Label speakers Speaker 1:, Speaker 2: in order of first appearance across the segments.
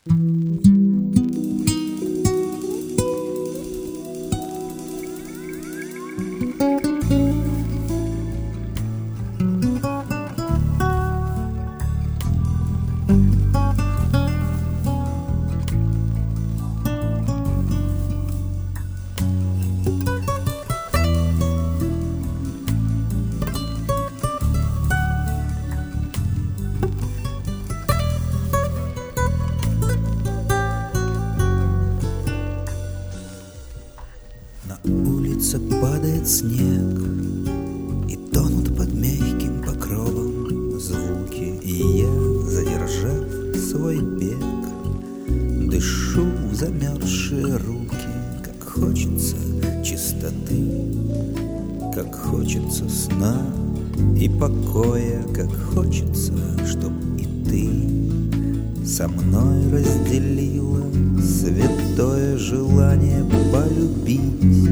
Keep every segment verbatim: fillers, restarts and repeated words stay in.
Speaker 1: Падает снег, и тонут под мягким покровом звуки, и я, задержав свой бег, дышу в замерзшие руки. Как хочется чистоты, как хочется сна и покоя, как хочется, чтоб и ты со мной разделила святое желание полюбить.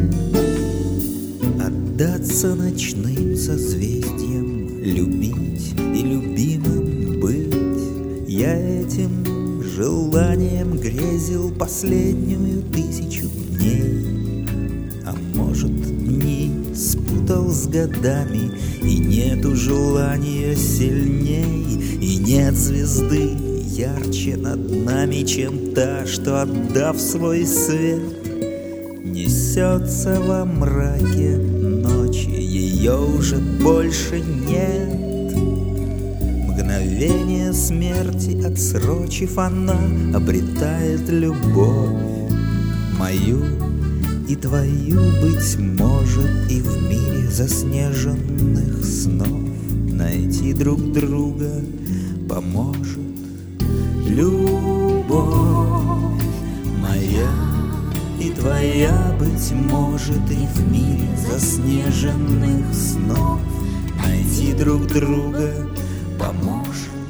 Speaker 1: Отдаться ночным созвездиям, любить и любимым быть. Я этим желанием грезил последнюю тысячу дней. А может, дни спутал с годами, и нету желания сильней, и нет звезды ярче над нами, чем та, что, отдав свой свет, несется во мраке ночи, ее уже больше нет. Мгновение смерти отсрочив, она обретает любовь мою и твою, быть может, и в мире заснеженных снов найти друг друга поможет любовь моя и твоя, быть может, и в мире заснеженных снов найти друг друга поможет.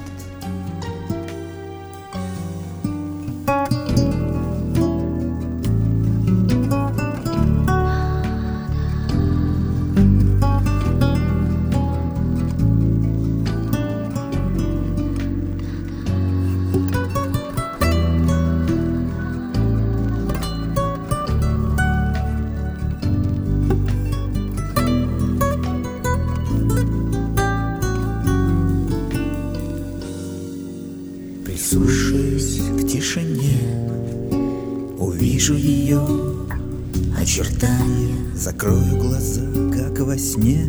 Speaker 1: Прислушаюсь к тишине, увижу ее очертания, закрою глаза, как во сне,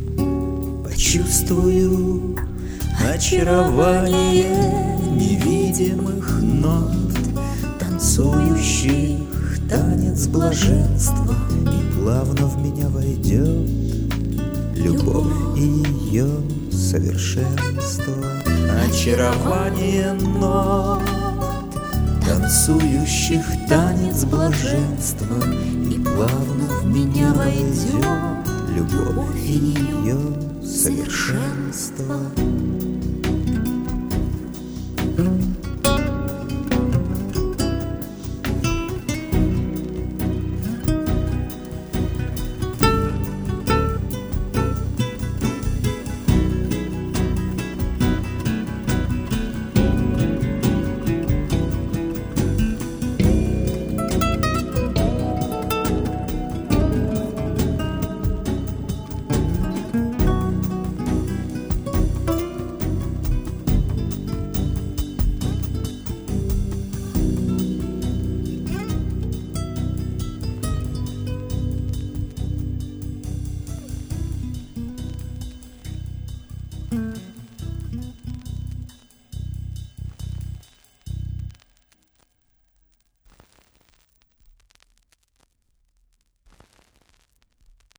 Speaker 1: почувствую очарование невидимых нот, танцующих танец блаженства, и плавно в меня войдет любовь и ее совершенство. Очарование нот, танцующих танец блаженства, и плавно в меня войдет любовь и ее совершенство.